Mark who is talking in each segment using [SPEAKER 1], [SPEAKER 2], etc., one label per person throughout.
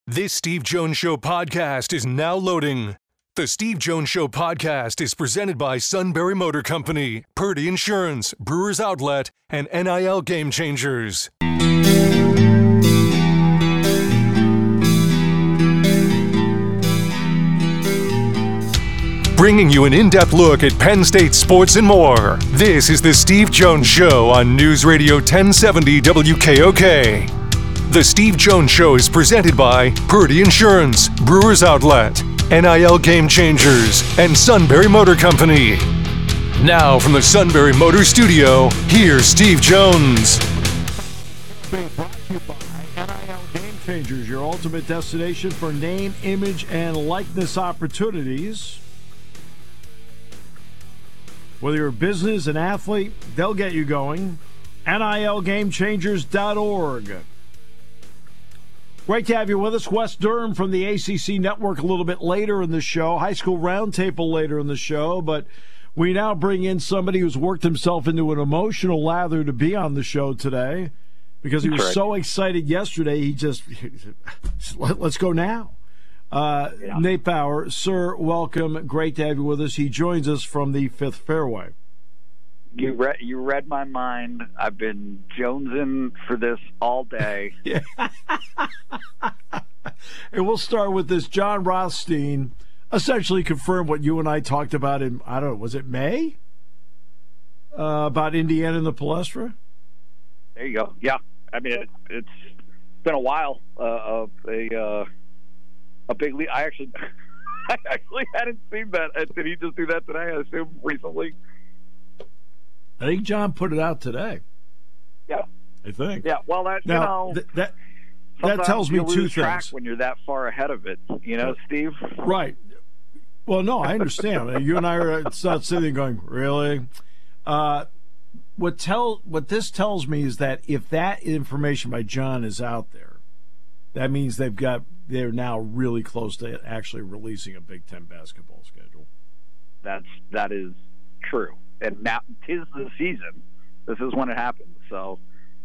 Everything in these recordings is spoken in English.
[SPEAKER 1] This Steve Jones Show podcast is now loading. The Steve Jones Show podcast is presented by Sunbury Motor Company, Purdy Insurance, Brewers Outlet, and NIL Game Changers. Bringing you an in-depth look at Penn State sports and more. This is the Steve Jones Show on News Radio 1070 WKOK. The Steve Jones Show is presented by Purdy Insurance, Brewers Outlet, NIL Game Changers, and Sunbury Motor Company. Now from the Sunbury Motor Studio, here's Steve Jones.
[SPEAKER 2] Being brought to you by NIL Game Changers, your ultimate destination for name, image, and likeness opportunities. Whether you're a business, an athlete, they'll get you going. NILGameChangers.org. Great to have you with us. Wes Durham from the ACC Network a little bit later in the show. High School Roundtable later in the show. But we now bring in somebody who's worked himself into an emotional lather to be on the show today because he was so excited yesterday. He just, let's go now. Nate Bauer, sir, welcome. Great to have you with us. He joins us from the Fifth Fairway.
[SPEAKER 3] You read my mind. I've been jonesing for this all day.
[SPEAKER 2] Yeah. And we'll start with this. John Rothstein essentially confirmed what you and I talked about in, I don't know, was it May? About Indiana and the Palestra?
[SPEAKER 3] There you go. Yeah. I mean, it's been a while of a big lead. I actually hadn't seen that. Did he just do that today? I assume recently.
[SPEAKER 2] I think John put it out today.
[SPEAKER 3] Yeah,
[SPEAKER 2] I think.
[SPEAKER 3] Yeah. Well, that
[SPEAKER 2] now, that tells me two things.
[SPEAKER 3] When you're that far ahead of it, Steve.
[SPEAKER 2] Right. Well, no, I understand. You and I are not sitting going, really. What this tells me is that if that information by John is out there, that means they're now really close to actually releasing a Big Ten basketball schedule.
[SPEAKER 3] That is true. And now 'tis the season. This is when it happens. So,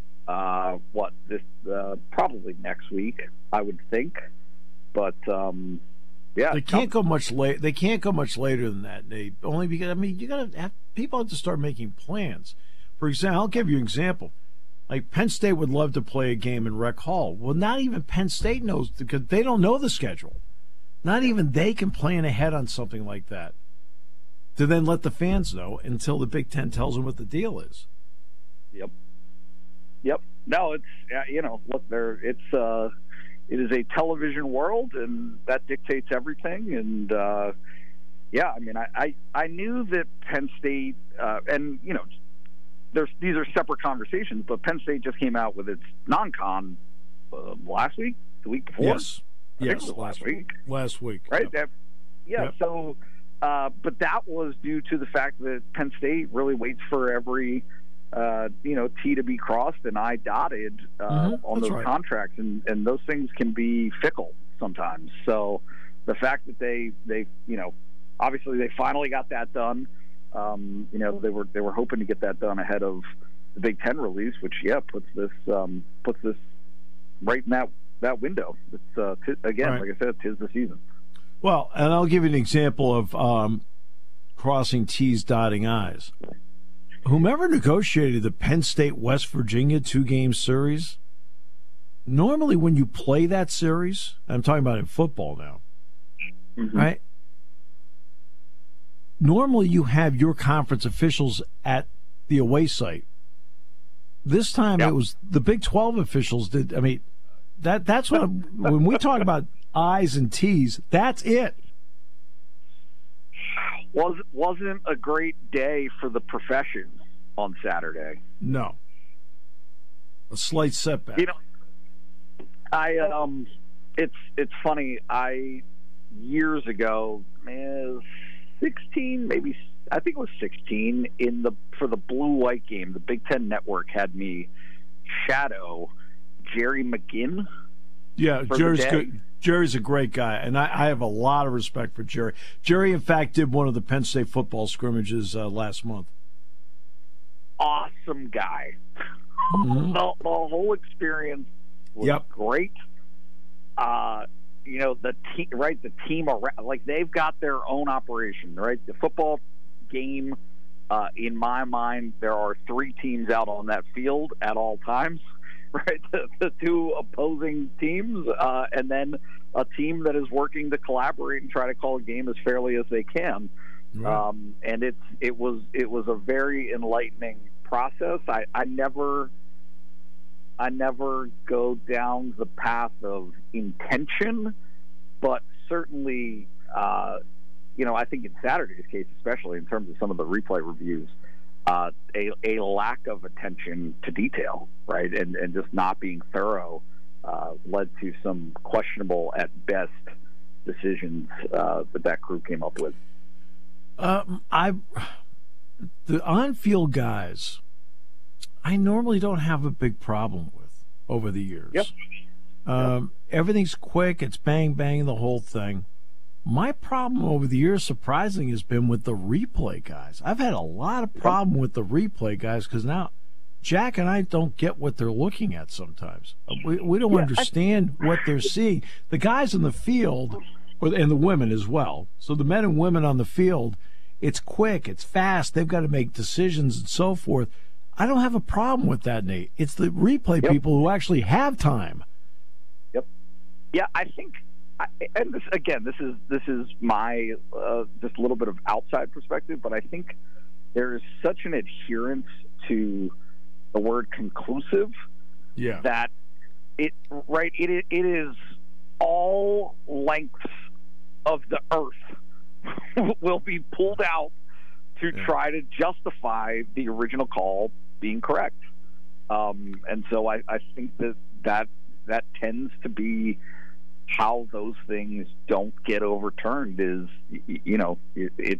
[SPEAKER 3] probably next week, I would think. But yeah,
[SPEAKER 2] they can't go much late. They can't go much later than that, Nate. Only because you got to have people have to start making plans. For example, I'll give you an example. Like Penn State would love to play a game in Rec Hall. Well, not even Penn State knows because they don't know the schedule. Not even they can plan ahead on something like that to then let the fans know until the Big Ten tells them what the deal is.
[SPEAKER 3] Yep. No, it's look, it is a television world, and that dictates everything. And I mean, I knew that Penn State, and these are separate conversations, but Penn State just came out with its non-con last week, the week before.
[SPEAKER 2] Yes, last week. Last week,
[SPEAKER 3] right?
[SPEAKER 2] Yep.
[SPEAKER 3] Yep. So, but that was due to the fact that Penn State really waits for every T to be crossed and I dotted on those contracts, and those things can be fickle sometimes. So, the fact that they obviously they finally got that done. They were hoping to get that done ahead of the Big Ten release, which puts this right in that window. It's like I said, 'tis the season.
[SPEAKER 2] Well, and I'll give you an example of crossing T's, dotting I's. Whomever negotiated the Penn State West Virginia 2-game series, normally when you play that series, I'm talking about in football now, right? Normally, you have your conference officials at the away site. This time, it was the Big 12 officials did. I mean, that's what when we talk about I's and T's, that's it.
[SPEAKER 3] Wasn't a great day for the profession on Saturday.
[SPEAKER 2] No, a slight setback.
[SPEAKER 3] It's funny. Years ago, 16, maybe I think it was 16 for the blue-white game. The Big Ten Network had me shadow Jerry McGinn.
[SPEAKER 2] Yeah, Jerry's good. Jerry's a great guy, and I have a lot of respect for Jerry. Jerry, in fact, did one of the Penn State football scrimmages last month.
[SPEAKER 3] Awesome guy. The whole experience was great. the team, right? The team around, like they've got their own operation, right? The football game, in my mind, there are 3 teams out on that field at all times, right? The 2 opposing teams, and then a team that is working to collaborate and try to call a game as fairly as they can. Right. And it was a very enlightening process. I never go down the path of intention, but certainly, I think in Saturday's case, especially in terms of some of the replay reviews, a lack of attention to detail, right, and just not being thorough led to some questionable at best decisions that crew came up with.
[SPEAKER 2] The on-field guys, I normally don't have a big problem with over the years.
[SPEAKER 3] Yep.
[SPEAKER 2] Everything's quick. It's bang, bang, the whole thing. My problem over the years, surprisingly, has been with the replay guys. I've had a lot of problem with the replay guys because now Jack and I don't get what they're looking at sometimes. We don't understand what they're seeing. The guys in the field, and the women as well. So the men and women on the field, it's quick, it's fast. They've got to make decisions and so forth. I don't have a problem with that, Nate. It's the replay people who actually have time.
[SPEAKER 3] Yep. Yeah, I think, and this is my just a little bit of outside perspective, but I think there is such an adherence to the word conclusive that it is all lengths of the earth will be pulled out to try to justify the original call being correct. And so I think that tends to be how those things don't get overturned. Is it's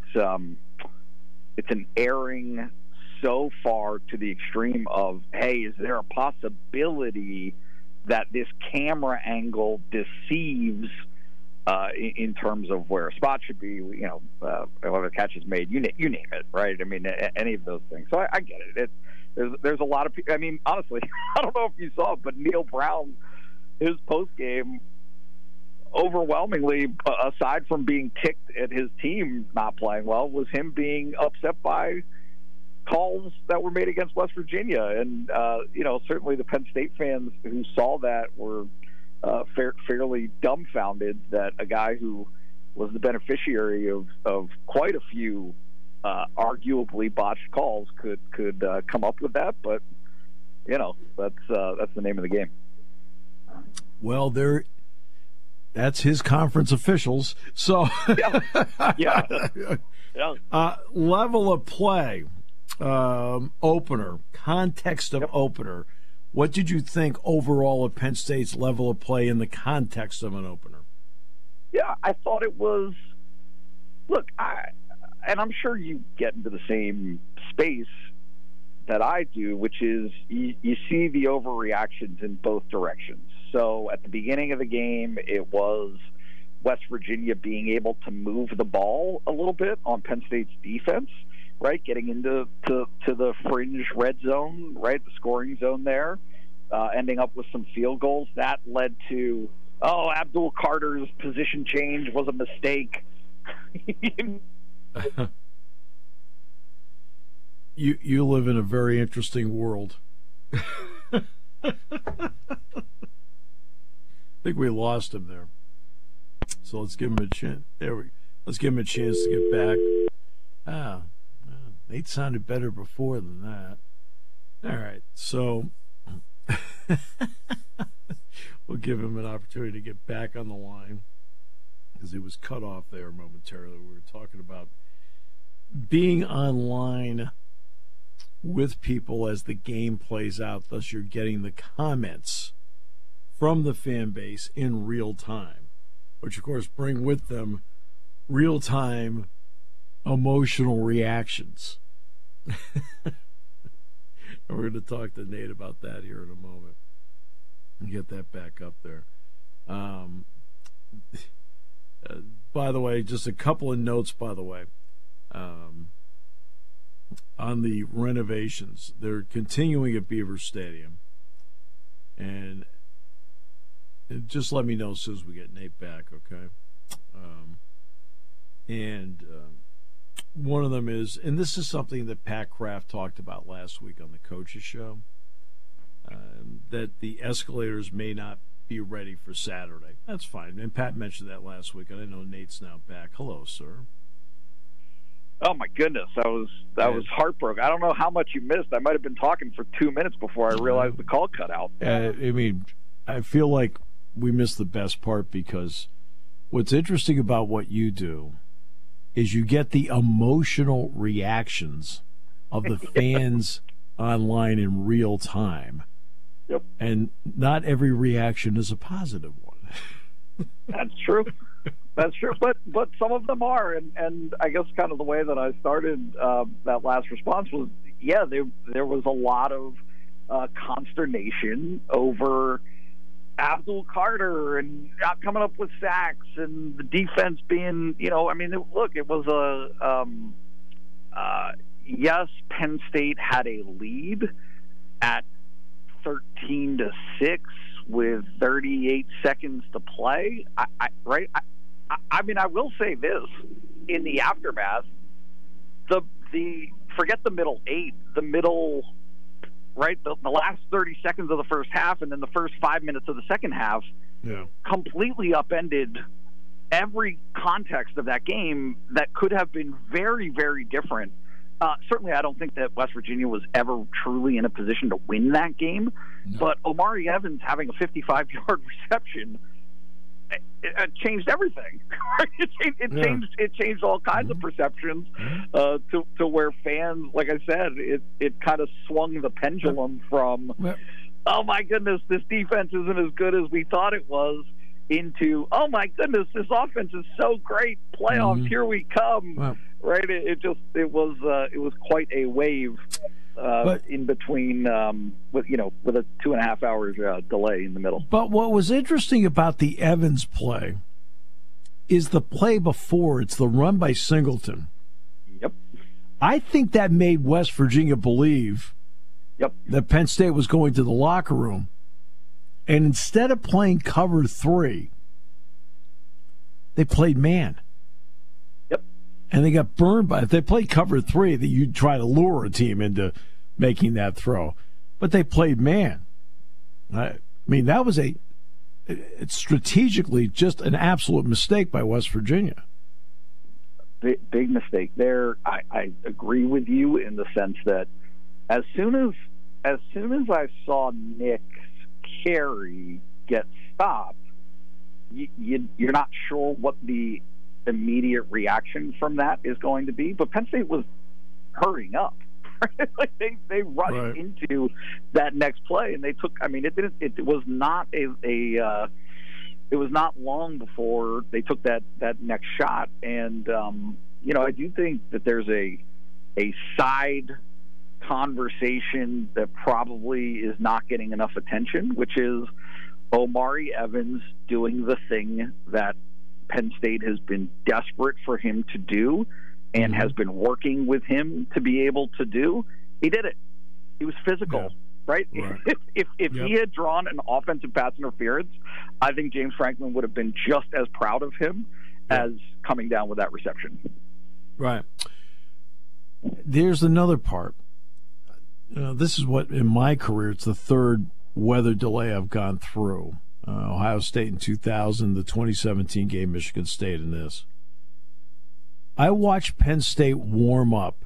[SPEAKER 3] an erring so far to the extreme of, hey, is there a possibility that this camera angle deceives in terms of where a spot should be, whether a catch is made, you name it, right? I mean, any of those things. So I get it. There's a lot of people. I mean, honestly, I don't know if you saw it, but Neil Brown, his post game, overwhelmingly, aside from being ticked at his team not playing well, was him being upset by calls that were made against West Virginia. And certainly the Penn State fans who saw that were fairly dumbfounded that a guy who was the beneficiary of quite a few arguably botched calls could come up with that. But that's the name of the game.
[SPEAKER 2] Well, that's his conference officials. So level of play, opener, context of opener. What did you think overall of Penn State's level of play in the context of an opener?
[SPEAKER 3] Yeah, I thought it was. Look, and I'm sure you get into the same space that I do, which is you see the overreactions in both directions. So at the beginning of the game, it was West Virginia being able to move the ball a little bit on Penn State's defense, right? Getting into the fringe red zone, right? The scoring zone there, ending up with some field goals. That led to, Abdul Carter's position change was a mistake.
[SPEAKER 2] You live in a very interesting world. I think we lost him there. So let's give him a chance. Let's give him a chance to get back. Nate sounded better before than that. All right, so we'll give him an opportunity to get back on the line because he was cut off there momentarily. We were talking about being online with people as the game plays out, thus you're getting the comments from the fan base in real time, which of course bring with them real-time emotional reactions. We're going to talk to Nate about that here in a moment and get that back up there. By the way, just a couple of notes, by the way. On the renovations, they're continuing at Beaver Stadium, and Just let me know as soon as we get Nate back, okay? One of them is, and this is something that Pat Kraft talked about last week on the Coaches Show, that the escalators may not be ready for Saturday. That's fine. And Pat mentioned that last week, and I know Nate's now back. Hello, sir.
[SPEAKER 3] Oh my goodness, I was heartbroken. I don't know how much you missed. I might have been talking for 2 minutes before I realized the call cut out.
[SPEAKER 2] I feel like we missed the best part, because what's interesting about what you do is you get the emotional reactions of the fans online in real time.
[SPEAKER 3] Yep.
[SPEAKER 2] And not every reaction is a positive one.
[SPEAKER 3] That's true. That's true. But some of them are. And I guess kind of the way that I started that last response was, there was a lot of consternation over Abdul Carter and not coming up with sacks, and the defense being, it was yes, Penn State had a lead at 13-6 with 38 seconds to play. I will say this: in the aftermath, the forget the middle eight, the middle. Right, the last 30 seconds of the first half and then the first 5 minutes of the second half completely upended every context of that game that could have been very, very different. Certainly, I don't think that West Virginia was ever truly in a position to win that game, but Omari Evans having a 55-yard reception it changed everything. It changed all kinds of perceptions to where fans, like I said, it kind of swung the pendulum from, oh my goodness, this defense isn't as good as we thought it was, into, oh my goodness, this offense is so great, playoffs, here we come. Right? It was quite a wave. In between, with a 2.5 hours delay in the middle.
[SPEAKER 2] But what was interesting about the Evans play is the play before. It's the run by Singleton.
[SPEAKER 3] Yep.
[SPEAKER 2] I think that made West Virginia believe that Penn State was going to the locker room. And instead of playing cover 3, they played man. And they got burned by it. If they played cover 3, that you'd try to lure a team into making that throw. But they played man. I mean, that was it's strategically just an absolute mistake by West Virginia.
[SPEAKER 3] Big mistake there. I agree with you in the sense that as soon as I saw Nick's carry get stopped, you're not sure what the immediate reaction from that is going to be, but Penn State was hurrying up. Like they rushed into that next play, and they took. I mean, it was not it was not long before they took that next shot, and I do think that there's a side conversation that probably is not getting enough attention, which is Omari Evans doing the thing that Penn State has been desperate for him to do and has been working with him to be able to do. He did it. He was physical, right? If he had drawn an offensive pass interference, I think James Franklin would have been just as proud of him as coming down with that reception.
[SPEAKER 2] Right. There's another part. This is what, in my career, it's the third weather delay I've gone through. Ohio State in 2000, the 2017 game, Michigan State in this. I watched Penn State warm up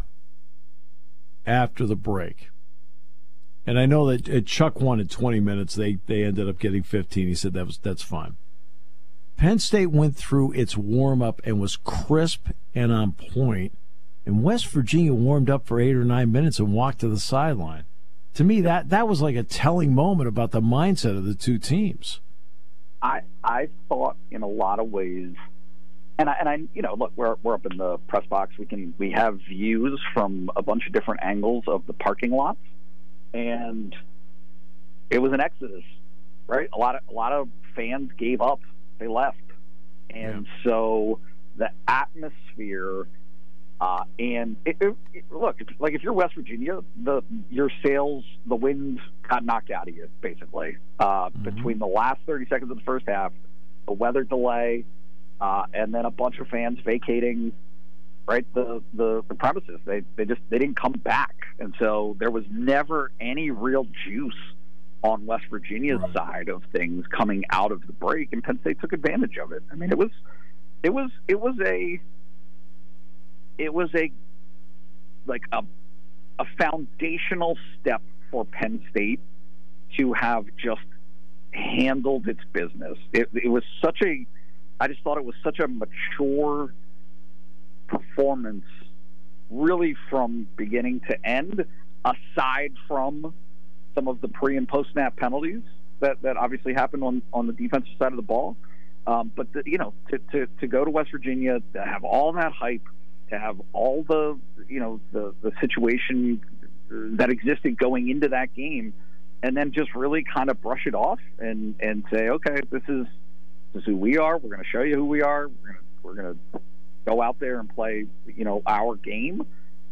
[SPEAKER 2] after the break. And I know that Chuck wanted 20 minutes. They ended up getting 15. He said that's fine. Penn State went through its warm-up and was crisp and on point. And West Virginia warmed up for 8 or 9 minutes and walked to the sideline. To me, that was like a telling moment about the mindset of the two teams.
[SPEAKER 3] I thought in a lot of ways, and I look, we're up in the press box. We have views from a bunch of different angles of the parking lots, and it was an exodus, right? A lot of fans gave up. They left, and so the atmosphere And look, if you're West Virginia, the wind got knocked out of you, basically. Between the last 30 seconds of the first half, the weather delay, and then a bunch of fans vacating, right, the premises. They didn't come back, and so there was never any real juice on West Virginia's side of things coming out of the break, and Penn State took advantage of it. I mean, it was a foundational step for Penn State to have just handled its business. I just thought it was such a mature performance, really from beginning to end, aside from some of the pre and post snap penalties that obviously happened on the defensive side of the ball. But to go to West Virginia, to have all that hype, to have all the situation that existed going into that game, and then just really kind of brush it off and say, okay, this is who we are. We're going to show you who we are. We're going to go out there and play, our game.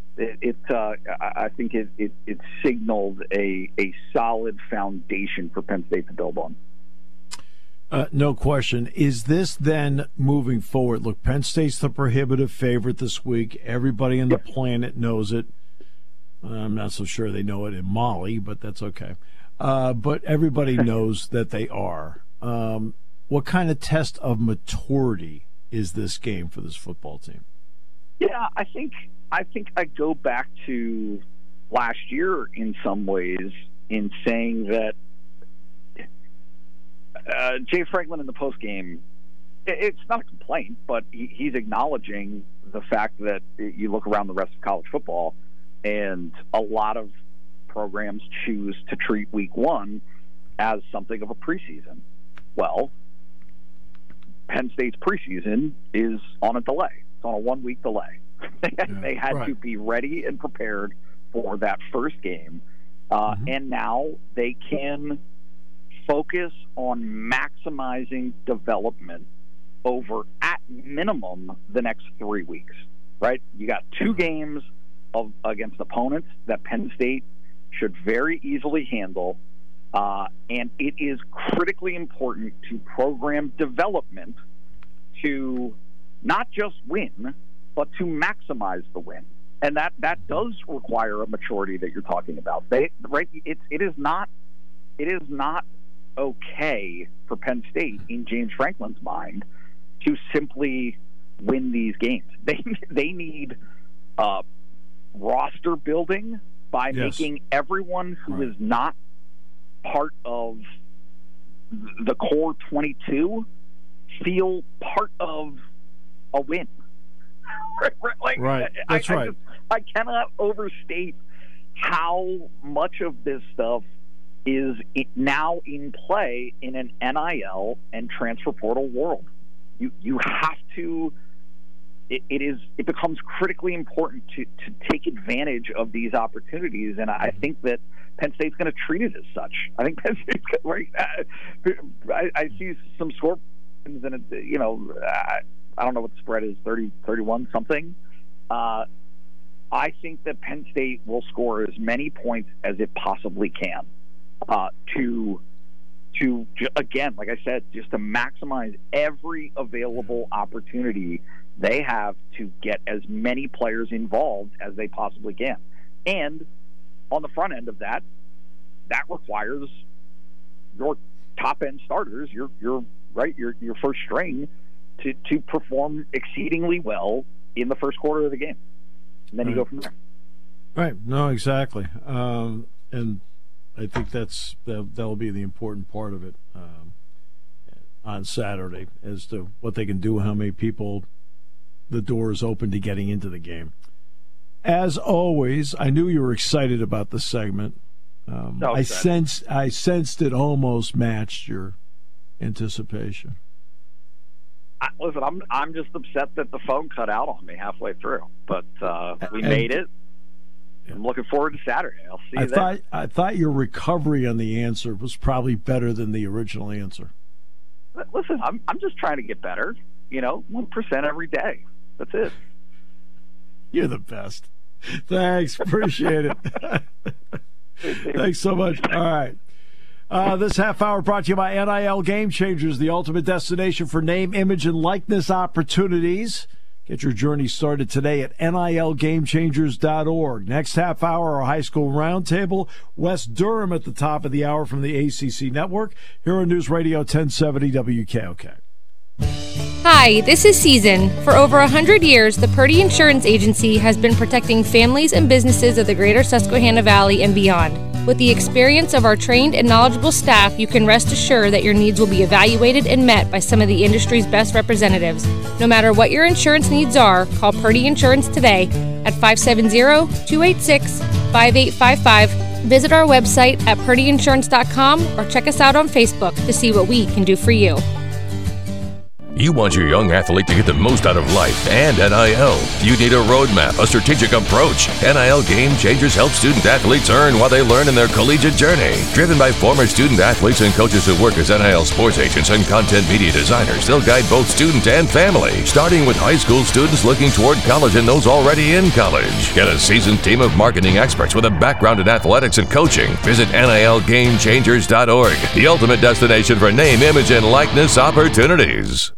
[SPEAKER 3] I think it signaled a solid foundation for Penn State to build on.
[SPEAKER 2] No question. Is this then moving forward? Look, Penn State's the prohibitive favorite this week. Everybody on the planet knows it. I'm not so sure they know it in Mali, but that's okay. But everybody knows that they are. What kind of test of maturity is this game for this football team?
[SPEAKER 3] Yeah, I think I go back to last year in some ways in saying that Jay Franklin in the postgame, it's not a complaint, but he's acknowledging the fact that you look around the rest of college football and a lot of programs choose to treat week one as something of a preseason. Well, Penn State's preseason is on a delay. It's on a 1 week delay. They had to be ready and prepared for that first game. And now they can focus on maximizing development over, at minimum, the next 3 weeks, right? You got 2 games against opponents that Penn State should very easily handle, and it is critically important to program development to not just win, but to maximize the win. And that does require a maturity that you're talking about. It is not okay for Penn State, in James Franklin's mind, to simply win these games. They need roster building by making everyone who is not part of the core 22 feel part of a win.
[SPEAKER 2] That's right.
[SPEAKER 3] I cannot overstate how much of this stuff is now in play in an NIL and transfer portal world. You have to. It becomes critically important to take advantage of these opportunities, and I think that Penn State's going to treat it as such. I think Penn State's I see some score, and I don't know what the spread is, 30, 31 something. I think that Penn State will score as many points as it possibly can to again, like I said, just to maximize every available opportunity they have to get as many players involved as they possibly can. And on the front end of that requires your top end starters, your first string, to perform exceedingly well in the first quarter of the game. And then you go from there.
[SPEAKER 2] Right. No, exactly. And I think that'll be the important part of it on Saturday, as to what they can do, how many people the door is open to getting into the game. As always, I knew you were excited about the segment. I sensed it almost matched your anticipation.
[SPEAKER 3] Listen, I'm just upset that the phone cut out on me halfway through, but we made it. I'm looking forward to Saturday. I'll see you there.
[SPEAKER 2] I thought your recovery on the answer was probably better than the original answer.
[SPEAKER 3] Listen, I'm just trying to get better. 1% every day. That's it.
[SPEAKER 2] You're the best. Thanks. Appreciate it. Thanks so much. All right. This half hour brought to you by NIL Game Changers, the ultimate destination for name, image, and likeness opportunities. Get your journey started today at nilgamechangers.org. Next half hour, our high school roundtable. West Durham at the top of the hour from the ACC Network. Here on News Radio 1070 WKOK.
[SPEAKER 4] Hi, this is Season. For over 100 years, the Purdy Insurance Agency has been protecting families and businesses of the greater Susquehanna Valley and beyond. With the experience of our trained and knowledgeable staff, you can rest assured that your needs will be evaluated and met by some of the industry's best representatives. No matter what your insurance needs are, call Purdy Insurance today at 570-286-5855. Visit our website at purdyinsurance.com or check us out on Facebook to see what we can do for you.
[SPEAKER 5] You want your young athlete to get the most out of life and NIL. You need a roadmap, a strategic approach. NIL Game Changers help student athletes earn while they learn in their collegiate journey. Driven by former student athletes and coaches who work as NIL sports agents and content media designers, they'll guide both student and family, starting with high school students looking toward college and those already in college. Get a seasoned team of marketing experts with a background in athletics and coaching. Visit NILGameChangers.org, the ultimate destination for name, image, and likeness opportunities.